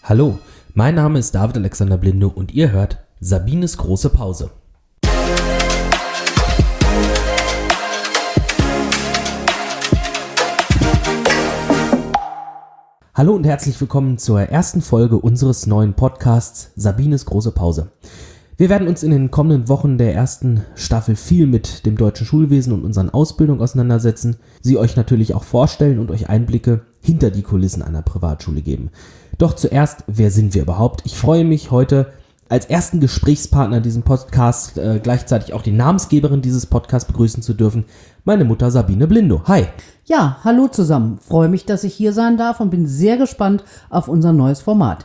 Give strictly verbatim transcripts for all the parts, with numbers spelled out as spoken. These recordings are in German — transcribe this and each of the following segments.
Hallo, mein Name ist David Alexander Blindo und ihr hört Sabines große Pause. Hallo und herzlich willkommen zur ersten Folge unseres neuen Podcasts Sabines große Pause. Wir werden uns in den kommenden Wochen der ersten Staffel viel mit dem deutschen Schulwesen und unseren Ausbildungen auseinandersetzen, sie euch natürlich auch vorstellen und euch Einblicke hinter die Kulissen einer Privatschule geben. Doch zuerst, wer sind wir überhaupt? Ich freue mich heute als ersten Gesprächspartner in diesem Podcast äh, gleichzeitig auch die Namensgeberin dieses Podcasts begrüßen zu dürfen, meine Mutter Sabine Blindo. Hi! Ja, hallo zusammen. Freue mich, dass ich hier sein darf und bin sehr gespannt auf unser neues Format.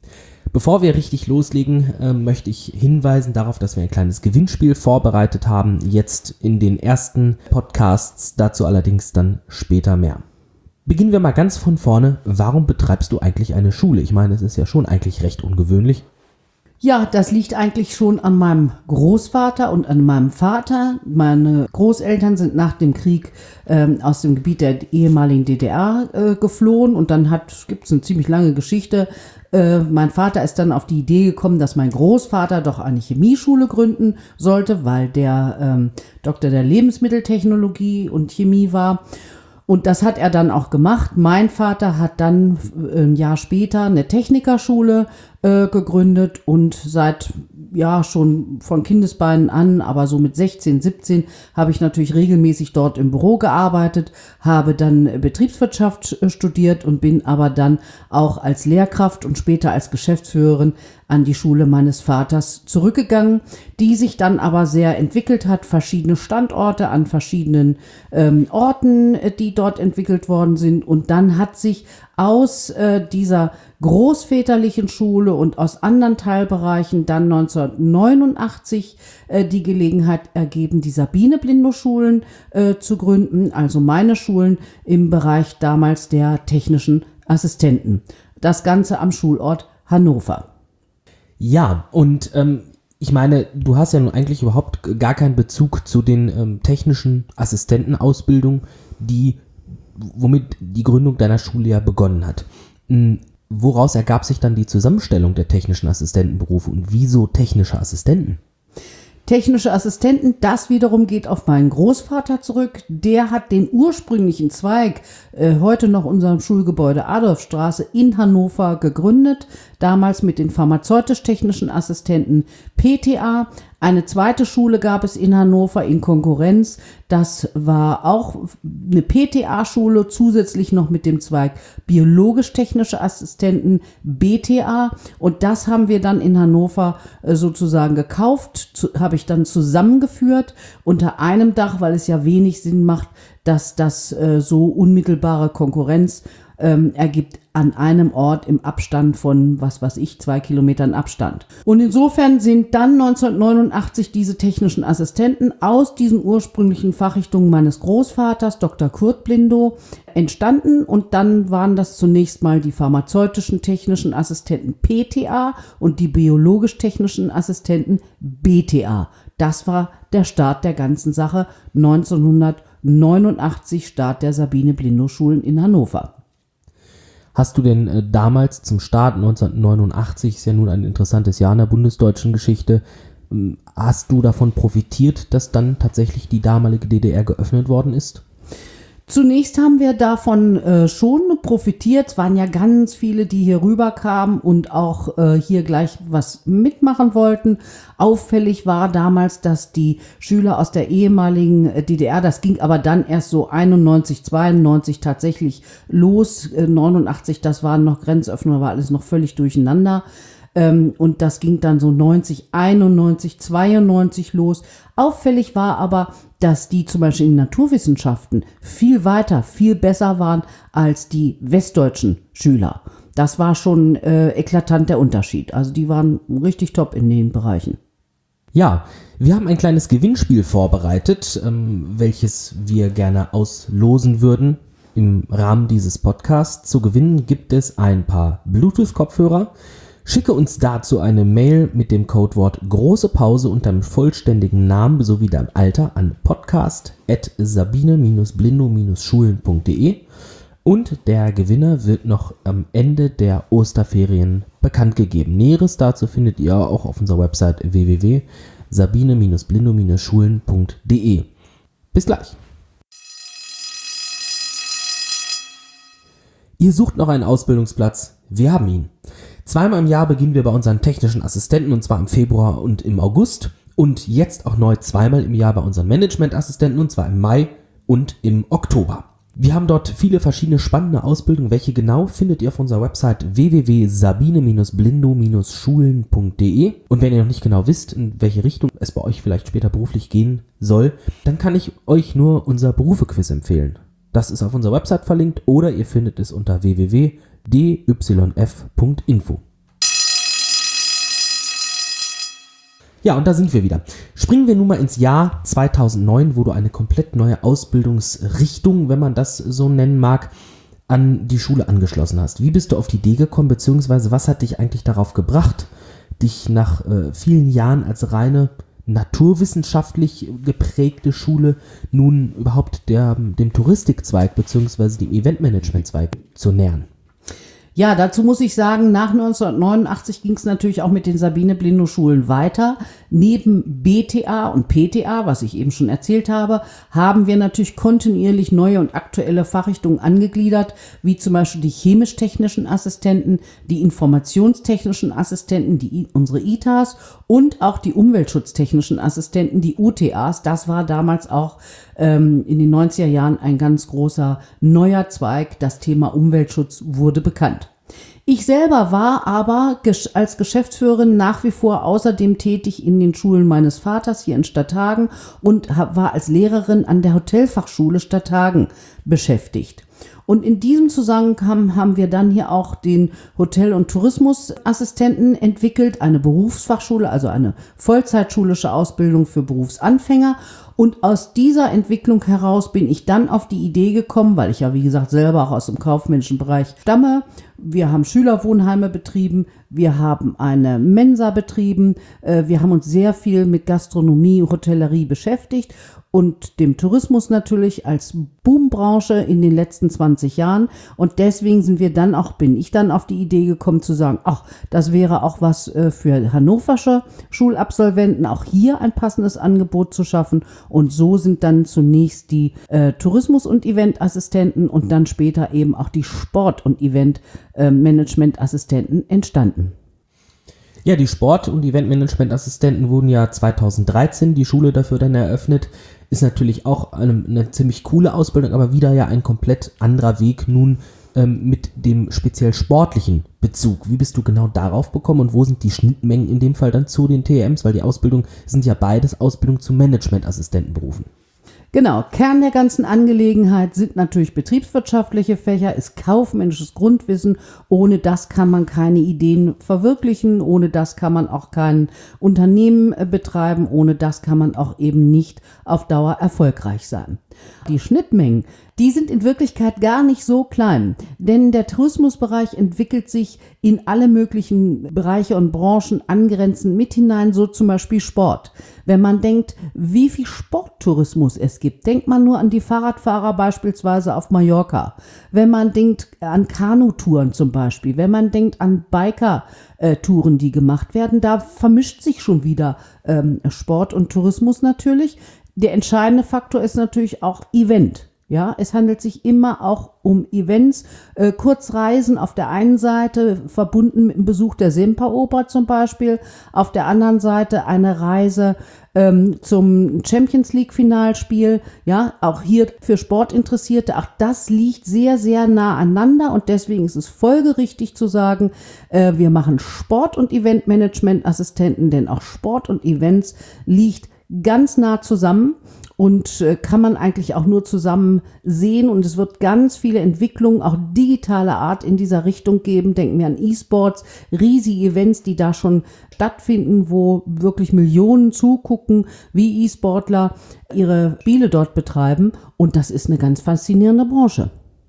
Bevor wir richtig loslegen, äh, möchte ich hinweisen darauf, dass wir ein kleines Gewinnspiel vorbereitet haben, jetzt in den ersten Podcasts, dazu allerdings dann später mehr. Beginnen wir mal ganz von vorne. Warum betreibst du eigentlich eine Schule? Ich meine, es ist ja schon eigentlich recht ungewöhnlich. Ja, das liegt eigentlich schon an meinem Großvater und an meinem Vater. Meine Großeltern sind nach dem Krieg ähm, aus dem Gebiet der ehemaligen D D R äh, geflohen und dann gibt es eine ziemlich lange Geschichte. Äh, mein Vater ist dann auf die Idee gekommen, dass mein Großvater doch eine Chemieschule gründen sollte, weil der ähm, Doktor der Lebensmitteltechnologie und Chemie war. Und das hat er dann auch gemacht. Mein Vater hat dann ein Jahr später eine Technikerschule äh, gegründet und seit, ja, schon von Kindesbeinen an, aber so mit sechzehn, siebzehn habe ich natürlich regelmäßig dort im Büro gearbeitet, habe dann Betriebswirtschaft studiert und bin aber dann auch als Lehrkraft und später als Geschäftsführerin an die Schule meines Vaters zurückgegangen, die sich dann aber sehr entwickelt hat, verschiedene Standorte an verschiedenen ähm, Orten, die dort entwickelt worden sind. Und dann hat sich aus äh, dieser großväterlichen Schule und aus anderen Teilbereichen dann neunzehnhundertneunundachtzig äh, die Gelegenheit ergeben, die Sabine-Blindo-Schulen äh, zu gründen, also meine Schulen im Bereich damals der technischen Assistenten. Das Ganze am Schulort Hannover. Ja, und ähm, ich meine, du hast ja nun eigentlich überhaupt gar keinen Bezug zu den ähm, technischen Assistentenausbildungen, die, womit die Gründung deiner Schule ja begonnen hat. Mhm. Woraus ergab sich dann die Zusammenstellung der technischen Assistentenberufe und wieso technische Assistenten? Technische Assistenten, das wiederum geht auf meinen Großvater zurück. Der hat den ursprünglichen Zweig, äh, heute noch unserem Schulgebäude Adolfstraße in Hannover gegründet, damals mit den pharmazeutisch-technischen Assistenten P T A. Eine zweite Schule gab es in Hannover in Konkurrenz. Das war auch eine P T A-Schule, zusätzlich noch mit dem Zweig biologisch-technische Assistenten B T A. Und das haben wir dann in Hannover sozusagen gekauft, zu, habe ich dann zusammengeführt unter einem Dach, weil es ja wenig Sinn macht, dass das äh, so unmittelbare Konkurrenz ähm, ergibt an einem Ort im Abstand von, was weiß ich, zwei Kilometern Abstand. Und insofern sind dann neunzehnhundertneunundachtzig diese technischen Assistenten aus diesen ursprünglichen Fachrichtungen meines Großvaters, Doktor Kurt Blindo, entstanden. Und dann waren das zunächst mal die pharmazeutischen technischen Assistenten P T A und die biologisch-technischen Assistenten B T A. Das war der Start der ganzen Sache, neunzehnhundertneunundachtzig, Start der Sabine-Blindo-Schulen in Hannover. Hast du denn äh, damals zum Start neunzehnhundertneunundachtzig, ist ja nun ein interessantes Jahr in der bundesdeutschen Geschichte, ähm, hast du davon profitiert, dass dann tatsächlich die damalige D D R geöffnet worden ist? Zunächst haben wir davon äh, schon profitiert. Es waren ja ganz viele, die hier rüberkamen und auch äh, hier gleich was mitmachen wollten. Auffällig war damals, dass die Schüler aus der ehemaligen D D R, das ging aber dann erst so einundneunzig, zweiundneunzig tatsächlich los. Äh, neunundachtzig, das waren noch Grenzöffnungen, war alles noch völlig durcheinander. Ähm, und das ging dann so neunzig, einundneunzig, zweiundneunzig los. Auffällig war aber, dass die zum Beispiel in Naturwissenschaften viel weiter, viel besser waren als die westdeutschen Schüler. Das war schon äh, eklatant der Unterschied. Also die waren richtig top in den Bereichen. Ja, wir haben ein kleines Gewinnspiel vorbereitet, ähm, welches wir gerne auslosen würden im Rahmen dieses Podcasts. Zu gewinnen gibt es ein paar Bluetooth-Kopfhörer. Schicke uns dazu eine Mail mit dem Codewort große Pause und deinem vollständigen Namen sowie deinem Alter an podcast at sabine blindo schulen punkt de. Und der Gewinner wird noch am Ende der Osterferien bekannt gegeben. Näheres dazu findet ihr auch auf unserer Website w w w punkt sabine blindo schulen punkt d e. Bis gleich. Ihr sucht noch einen Ausbildungsplatz? Wir haben ihn. Zweimal im Jahr beginnen wir bei unseren technischen Assistenten, und zwar im Februar und im August. Und jetzt auch neu zweimal im Jahr bei unseren Managementassistenten, und zwar im Mai und im Oktober. Wir haben dort viele verschiedene spannende Ausbildungen. Welche genau, findet ihr auf unserer Website w w w punkt sabine blindo schulen punkt d e. Und wenn ihr noch nicht genau wisst, in welche Richtung es bei euch vielleicht später beruflich gehen soll, dann kann ich euch nur unser Berufequiz empfehlen. Das ist auf unserer Website verlinkt oder ihr findet es unter w w w punkt d y f punkt info. Ja, und da sind wir wieder. Springen wir nun mal ins Jahr zweitausendneun, wo du eine komplett neue Ausbildungsrichtung, wenn man das so nennen mag, an die Schule angeschlossen hast. Wie bist du auf die Idee gekommen, beziehungsweise was hat dich eigentlich darauf gebracht, dich nach äh, vielen Jahren als reine naturwissenschaftlich geprägte Schule nun überhaupt der, dem Touristikzweig beziehungsweise dem Eventmanagementzweig zu nähern? Ja, dazu muss ich sagen, nach neunzehnhundertneunundachtzig ging es natürlich auch mit den Sabine Blindo Schulen weiter. Neben B T A und P T A, was ich eben schon erzählt habe, haben wir natürlich kontinuierlich neue und aktuelle Fachrichtungen angegliedert, wie zum Beispiel die chemisch-technischen Assistenten, die informationstechnischen Assistenten, die unsere I T As und auch die umweltschutztechnischen Assistenten, die U T As. Das war damals auch ähm, in den neunziger Jahren ein ganz großer neuer Zweig. Das Thema Umweltschutz wurde bekannt. Ich selber war aber als Geschäftsführerin nach wie vor außerdem tätig in den Schulen meines Vaters hier in Stadthagen und war als Lehrerin an der Hotelfachschule Stadthagen beschäftigt. Und in diesem Zusammenhang haben wir dann hier auch den Hotel- und Tourismusassistenten entwickelt, eine Berufsfachschule, also eine vollzeitschulische Ausbildung für Berufsanfänger. Und aus dieser Entwicklung heraus bin ich dann auf die Idee gekommen, weil ich ja, wie gesagt, selber auch aus dem kaufmännischen Bereich stamme. Wir haben Schülerwohnheime betrieben, wir haben eine Mensa betrieben, wir haben uns sehr viel mit Gastronomie, Hotellerie beschäftigt und dem Tourismus natürlich als Boombranche in den letzten zwanzig Jahren. Und deswegen sind wir dann auch, bin ich dann auf die Idee gekommen zu sagen, ach, das wäre auch was für hannoversche Schulabsolventen, auch hier ein passendes Angebot zu schaffen. Und so sind dann zunächst die äh, Tourismus- und Eventassistenten und dann später eben auch die Sport- und Eventmanagementassistenten entstanden. Ja, die Sport- und Eventmanagementassistenten wurden ja zweitausenddreizehn, die Schule dafür dann eröffnet. Ist natürlich auch eine, eine ziemlich coole Ausbildung, aber wieder ja ein komplett anderer Weg nun ähm, mit dem speziell sportlichen Bezug. Wie bist du genau darauf gekommen und wo sind die Schnittmengen in dem Fall dann zu den T E Ms? Weil die Ausbildung sind ja beides Ausbildung zu Managementassistentenberufen. Genau, Kern der ganzen Angelegenheit sind natürlich betriebswirtschaftliche Fächer, ist kaufmännisches Grundwissen. Ohne das kann man keine Ideen verwirklichen, ohne das kann man auch kein Unternehmen betreiben, ohne das kann man auch eben nicht auf Dauer erfolgreich sein. Die Schnittmengen, die sind in Wirklichkeit gar nicht so klein, denn der Tourismusbereich entwickelt sich in alle möglichen Bereiche und Branchen angrenzend mit hinein, so zum Beispiel Sport. Wenn man denkt, wie viel Sporttourismus es gibt, denkt man nur an die Fahrradfahrer beispielsweise auf Mallorca. Wenn man denkt an Kanutouren zum Beispiel, wenn man denkt an Biker-Touren, die gemacht werden, da vermischt sich schon wieder ähm, Sport und Tourismus natürlich. Der entscheidende Faktor ist natürlich auch Event. Ja, es handelt sich immer auch um Events, äh, Kurzreisen auf der einen Seite, verbunden mit dem Besuch der Semperoper zum Beispiel, auf der anderen Seite eine Reise ähm, zum Champions League Finalspiel, ja, auch hier für Sportinteressierte, auch das liegt sehr, sehr nah aneinander und deswegen ist es folgerichtig zu sagen, äh, wir machen Sport- und Eventmanagement-Assistenten, denn auch Sport und Events liegt ganz nah zusammen. Und äh, kann man eigentlich auch nur zusammen sehen. Und es wird ganz viele Entwicklungen, auch digitaler Art in dieser Richtung geben. Denken wir an E-Sports, riesige Events, die da schon stattfinden, wo wirklich Millionen zugucken, wie E-Sportler ihre Spiele dort betreiben. Und das ist eine ganz faszinierende Branche.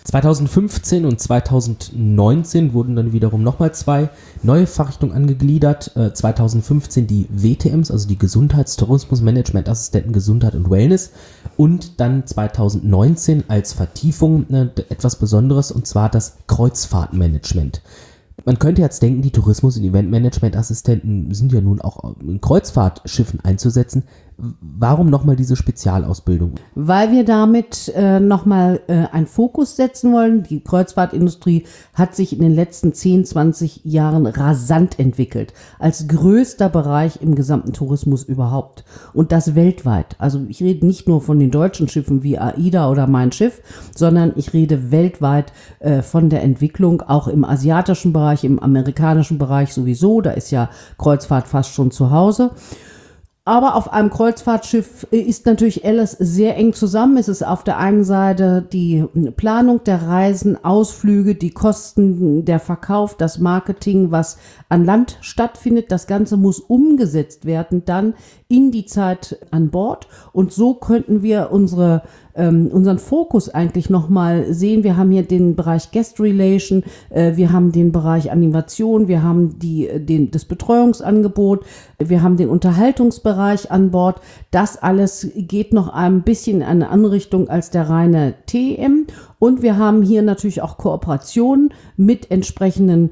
zweitausendfünfzehn und zweitausendneunzehn wurden dann wiederum nochmal zwei neue Fachrichtungen angegliedert. Äh, zweitausendfünfzehn die W T Ms, also die Gesundheitstourismus-Management-Assistenten Gesundheit und Wellness. Und dann zweitausendneunzehn als Vertiefung äh, etwas Besonderes, und zwar das Kreuzfahrtmanagement. Man könnte jetzt denken, die Tourismus- und Eventmanagement-Assistenten sind ja nun auch in Kreuzfahrtschiffen einzusetzen. Warum nochmal diese Spezialausbildung? Weil wir damit äh, nochmal äh, einen Fokus setzen wollen. Die Kreuzfahrtindustrie hat sich in den letzten zehn, zwanzig Jahren rasant entwickelt. Als größter Bereich im gesamten Tourismus überhaupt. Und das weltweit. Also ich rede nicht nur von den deutschen Schiffen wie AIDA oder Mein Schiff, sondern ich rede weltweit äh, von der Entwicklung, auch im asiatischen Bereich, im amerikanischen Bereich sowieso. Da ist ja Kreuzfahrt fast schon zu Hause. Aber auf einem Kreuzfahrtschiff ist natürlich alles sehr eng zusammen. Es ist auf der einen Seite die Planung der Reisen, Ausflüge, die Kosten, der Verkauf, das Marketing, was an Land stattfindet. Das Ganze muss umgesetzt werden dann in die Zeit an Bord. Und so könnten wir unsere ähm, unseren Fokus eigentlich nochmal sehen. Wir haben hier den Bereich Guest Relation, äh, wir haben den Bereich Animation, wir haben die, den, das Betreuungsangebot, wir haben den Unterhaltungsbereich an Bord. Das alles geht noch ein bisschen in eine andere Richtung als der reine T M. Und wir haben hier natürlich auch Kooperationen mit entsprechenden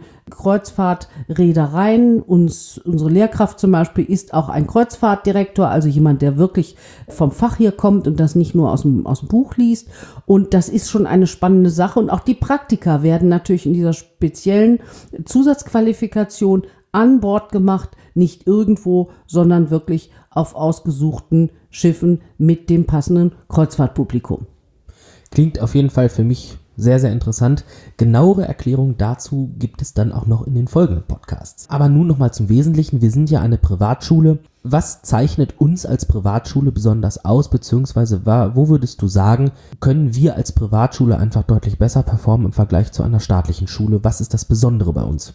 Kreuzfahrtreedereien. Uns, unsere Lehrkraft zum Beispiel ist auch ein Kreuzfahrtdirektor, also jemand, der wirklich vom Fach hier kommt und das nicht nur aus dem, aus dem Buch liest. Und das ist schon eine spannende Sache. Und auch die Praktika werden natürlich in dieser speziellen Zusatzqualifikation an Bord gemacht, nicht irgendwo, sondern wirklich auf ausgesuchten Schiffen mit dem passenden Kreuzfahrtpublikum. Klingt auf jeden Fall für mich sehr, sehr interessant. Genauere Erklärungen dazu gibt es dann auch noch in den folgenden Podcasts. Aber nun nochmal zum Wesentlichen. Wir sind ja eine Privatschule. Was zeichnet uns als Privatschule besonders aus, beziehungsweise wo würdest du sagen, können wir als Privatschule einfach deutlich besser performen im Vergleich zu einer staatlichen Schule? Was ist das Besondere bei uns?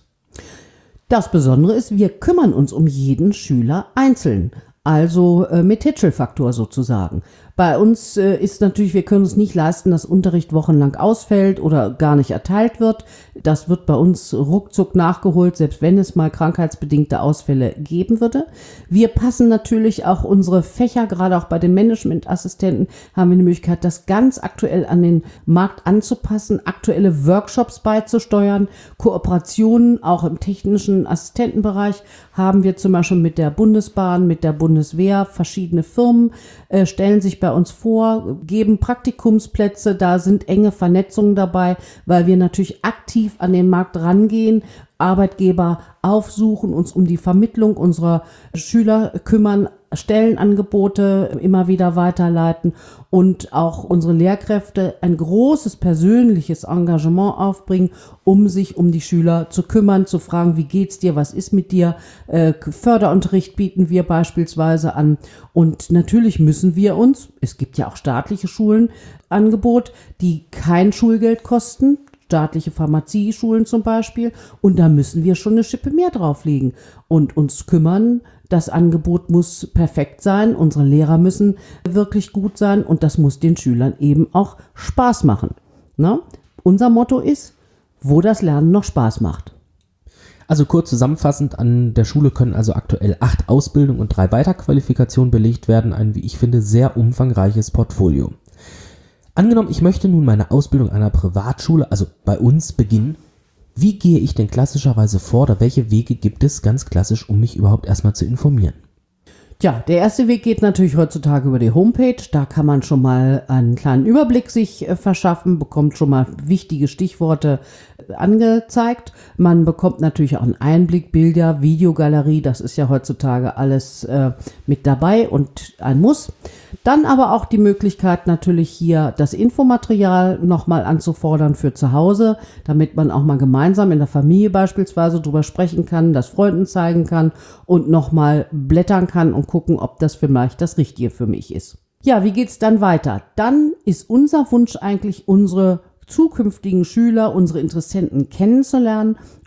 Das Besondere ist, wir kümmern uns um jeden Schüler einzeln. Also äh, mit Hitchell-Faktor sozusagen. Bei uns äh, ist natürlich, wir können uns nicht leisten, dass Unterricht wochenlang ausfällt oder gar nicht erteilt wird. Das wird bei uns ruckzuck nachgeholt, selbst wenn es mal krankheitsbedingte Ausfälle geben würde. Wir passen natürlich auch unsere Fächer, gerade auch bei den Managementassistenten, haben wir die Möglichkeit, das ganz aktuell an den Markt anzupassen, aktuelle Workshops beizusteuern, Kooperationen auch im technischen Assistentenbereich haben wir zum Beispiel mit der Bundesbahn, mit der Bundeswehr, verschiedene Firmen äh, stellen sich bei uns vor, geben Praktikumsplätze, da sind enge Vernetzungen dabei, weil wir natürlich aktiv an den Markt rangehen, Arbeitgeber aufsuchen, uns um die Vermittlung unserer Schüler kümmern, Stellenangebote immer wieder weiterleiten und auch unsere Lehrkräfte ein großes persönliches Engagement aufbringen, um sich um die Schüler zu kümmern, zu fragen, wie geht's dir, was ist mit dir? Äh, Förderunterricht bieten wir beispielsweise an und natürlich müssen wir uns, es gibt ja auch staatliche Schulen, Angebot, die kein Schulgeld kosten, staatliche Pharmazieschulen zum Beispiel, und da müssen wir schon eine Schippe mehr drauflegen und uns kümmern. Das Angebot muss perfekt sein, unsere Lehrer müssen wirklich gut sein und das muss den Schülern eben auch Spaß machen. Na? Unser Motto ist, wo das Lernen noch Spaß macht. Also kurz zusammenfassend, an der Schule können also aktuell acht Ausbildungen und drei Weiterqualifikationen belegt werden, ein, wie ich finde, sehr umfangreiches Portfolio. Angenommen, ich möchte nun meine Ausbildung an einer Privatschule, also bei uns, beginnen. Wie gehe ich denn klassischerweise vor oder welche Wege gibt es ganz klassisch, um mich überhaupt erstmal zu informieren? Tja, der erste Weg geht natürlich heutzutage über die Homepage. Da kann man schon mal einen kleinen Überblick sich äh, verschaffen, bekommt schon mal wichtige Stichworte äh, angezeigt. Man bekommt natürlich auch einen Einblick, Bilder, Videogalerie, das ist ja heutzutage alles äh, mit dabei und ein Muss. Dann aber auch die Möglichkeit natürlich hier das Infomaterial nochmal anzufordern für zu Hause, damit man auch mal gemeinsam in der Familie beispielsweise drüber sprechen kann, das Freunden zeigen kann und nochmal blättern kann und gucken, ob das vielleicht das Richtige für mich ist. Ja, wie geht's dann weiter? Dann ist unser Wunsch eigentlich, unsere zukünftigen Schüler, unsere Interessenten kennenzulernen,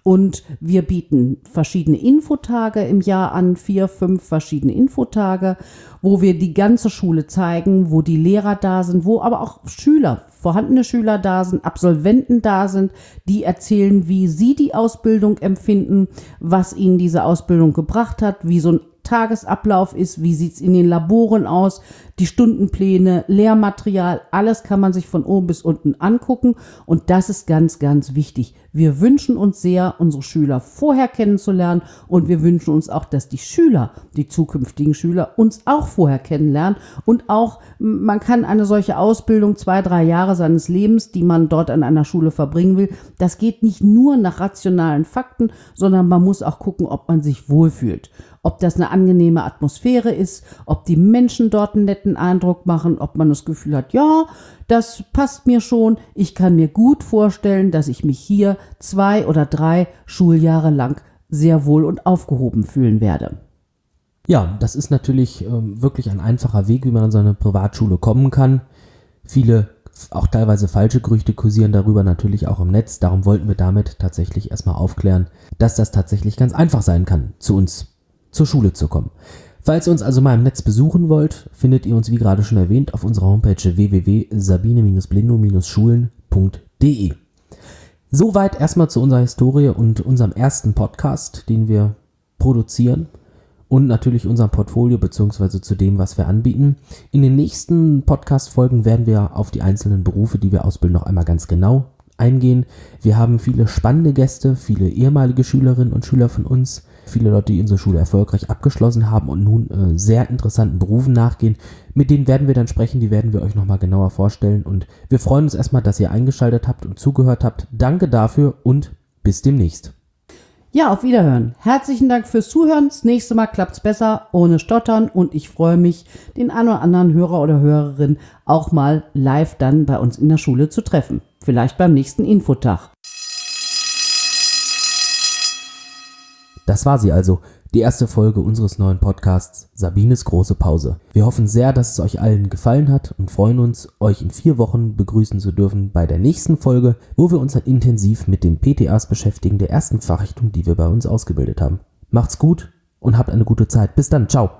Und wir bieten verschiedene Infotage im Jahr an, vier, fünf verschiedene Infotage, wo wir die ganze Schule zeigen, wo die Lehrer da sind, wo aber auch Schüler, vorhandene Schüler da sind, Absolventen da sind, die erzählen, wie sie die Ausbildung empfinden, was ihnen diese Ausbildung gebracht hat, wie so ein Tagesablauf ist, wie sieht es in den Laboren aus, die Stundenpläne, Lehrmaterial, alles kann man sich von oben bis unten angucken und das ist ganz, ganz wichtig. Wir wünschen uns sehr, unsere Schüler vorher kennenzulernen und wir wünschen uns auch, dass die Schüler, die zukünftigen Schüler, uns auch vorher kennenlernen und auch, man kann eine solche Ausbildung, zwei, drei Jahre seines Lebens, die man dort an einer Schule verbringen will, das geht nicht nur nach rationalen Fakten, sondern man muss auch gucken, ob man sich wohlfühlt. Ob das eine angenehme Atmosphäre ist, ob die Menschen dort einen netten Eindruck machen, ob man das Gefühl hat, ja, das passt mir schon. Ich kann mir gut vorstellen, dass ich mich hier zwei oder drei Schuljahre lang sehr wohl und aufgehoben fühlen werde. Ja, das ist natürlich ähm, wirklich ein einfacher Weg, wie man an so eine Privatschule kommen kann. Viele, auch teilweise falsche Gerüchte kursieren darüber natürlich auch im Netz. Darum wollten wir damit tatsächlich erstmal aufklären, dass das tatsächlich ganz einfach sein kann, zu uns zur Schule zu kommen. Falls ihr uns also mal im Netz besuchen wollt, findet ihr uns wie gerade schon erwähnt auf unserer Homepage w w w punkt sabine blindo schulen punkt d e. Soweit erstmal zu unserer Historie und unserem ersten Podcast, den wir produzieren und natürlich unserem Portfolio bzw. zu dem, was wir anbieten. In den nächsten Podcast-Folgen werden wir auf die einzelnen Berufe, die wir ausbilden, noch einmal ganz genau eingehen. Wir haben viele spannende Gäste, viele ehemalige Schülerinnen und Schüler von uns, viele Leute, die unsere Schule erfolgreich abgeschlossen haben und nun äh, sehr interessanten Berufen nachgehen. Mit denen werden wir dann sprechen, die werden wir euch nochmal genauer vorstellen. Und wir freuen uns erstmal, dass ihr eingeschaltet habt und zugehört habt. Danke dafür und bis demnächst. Ja, auf Wiederhören. Herzlichen Dank fürs Zuhören. Das nächste Mal klappt's besser, ohne Stottern. Und ich freue mich, den einen oder anderen Hörer oder Hörerin auch mal live dann bei uns in der Schule zu treffen. Vielleicht beim nächsten Infotag. Das war sie also, die erste Folge unseres neuen Podcasts Sabines große Pause. Wir hoffen sehr, dass es euch allen gefallen hat und freuen uns, euch in vier Wochen begrüßen zu dürfen bei der nächsten Folge, wo wir uns dann intensiv mit den P T As beschäftigen, der ersten Fachrichtung, die wir bei uns ausgebildet haben. Macht's gut und habt eine gute Zeit. Bis dann, ciao.